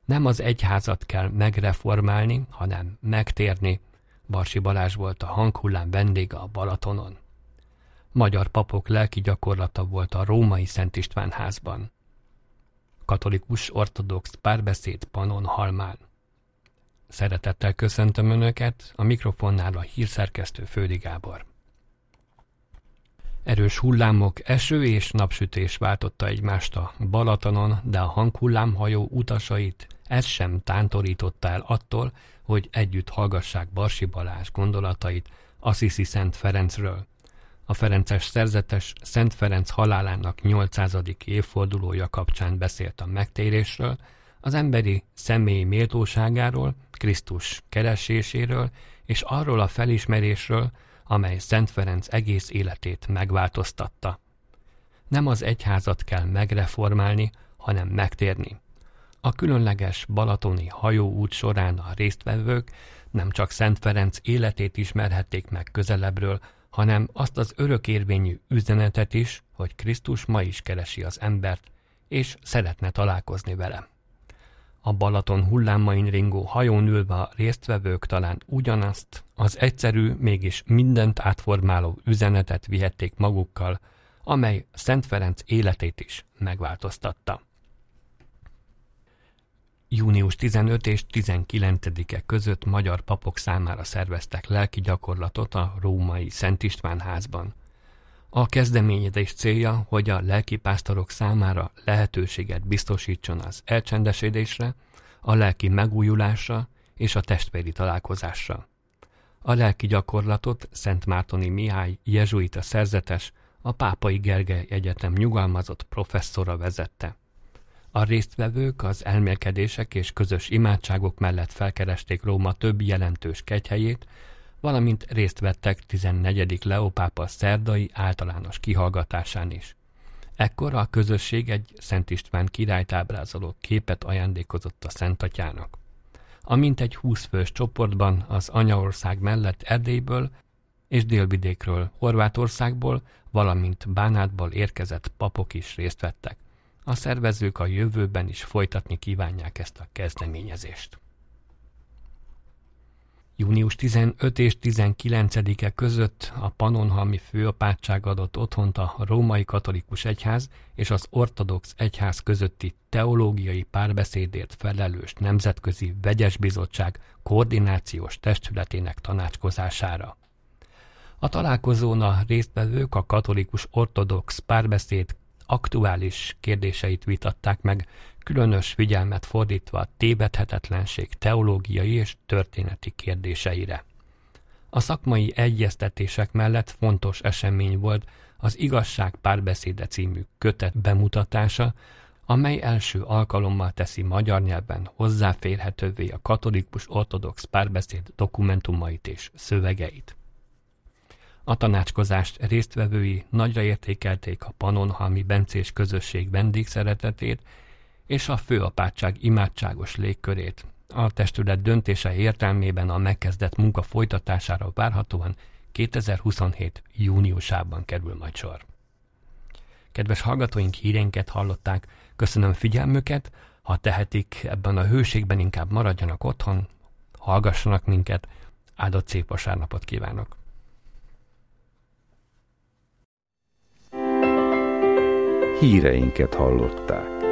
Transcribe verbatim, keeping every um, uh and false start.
Nem az egyházat kell megreformálni, hanem megtérni. Barsi Balázs volt a hanghullám vendége a Balatonon. Magyar papok lelki gyakorlata volt a római Szent István házban. Katolikus ortodox párbeszéd Pannonhalmán. Szeretettel köszöntöm Önöket, a mikrofonnál a hírszerkesztő Földi Gábor. Erős hullámok, eső és napsütés váltotta egymást a Balatonon, de a hanghullámhajó utasait ez sem tántorította el attól, hogy együtt hallgassák Barsi Balázs gondolatait Assisi Szent Ferencről. A ferences szerzetes Szent Ferenc halálának nyolcszázadik évfordulója kapcsán beszélt a megtérésről, az emberi személyi méltóságáról, Krisztus kereséséről és arról a felismerésről, amely Szent Ferenc egész életét megváltoztatta. Nem az egyházat kell megreformálni, hanem megtérni. A különleges balatoni hajóút során a résztvevők nem csak Szent Ferenc életét ismerhették meg közelebbről, hanem azt az örökérvényű üzenetet is, hogy Krisztus ma is keresi az embert, és szeretne találkozni vele. A Balaton hullámain ringó hajón ülve a résztvevők talán ugyanazt, az egyszerű, mégis mindent átformáló üzenetet vihették magukkal, amely Szent Ferenc életét is megváltoztatta. június tizenötödike és tizenkilencedike között magyar papok számára szerveztek lelki gyakorlatot a római Szent István házban. A kezdeményezés célja, hogy a lelkipásztorok számára lehetőséget biztosítson az elcsendesedésre, a lelki megújulásra és a testvéri találkozásra. A lelki gyakorlatot Szent Mártoni Mihály jezsuita szerzetes, a Pápai Gergely Egyetem nyugalmazott professzora vezette. A résztvevők az elmélkedések és közös imádságok mellett felkeresték Róma több jelentős kegyhelyét, valamint részt vettek tizennegyedik Leó pápa szerdai általános kihallgatásán is. Ekkor a közösség egy Szent István királyt ábrázoló képet ajándékozott a Szent Atyának. A mintegy húsz fős csoportban az anyaország mellett Erdélyből és délvidékről, Horvátországból, valamint Bánátból érkezett papok is részt vettek. A szervezők a jövőben is folytatni kívánják ezt a kezdeményezést. június tizenötödike és tizenkilencedike között a Pannonhalmi főapátság adott otthont a római katolikus egyház és az ortodox egyház közötti teológiai párbeszédért felelős nemzetközi vegyes bizottság koordinációs testületének tanácskozására. A találkozón a résztvevők a katolikus ortodox párbeszéd aktuális kérdéseit vitatták meg, különös figyelmet fordítva a tévedhetetlenség teológiai és történeti kérdéseire. A szakmai egyeztetések mellett fontos esemény volt az Igazság párbeszéde című kötet bemutatása, amely első alkalommal teszi magyar nyelven hozzáférhetővé a katolikus ortodox párbeszéd dokumentumait és szövegeit. A tanácskozást résztvevői nagyra értékelték a pannonhalmi bencés közösség vendégszeretetét és a főapátság imádságos légkörét. A testület döntése értelmében a megkezdett munka folytatására várhatóan kétezer-huszonhét júniusában kerül majd sor. Kedves hallgatóink, híreinket hallották, köszönöm figyelmüket, ha tehetik, ebben a hőségben inkább maradjanak otthon, hallgassanak minket, áldott szép vasárnapot kívánok! Híreinket hallották.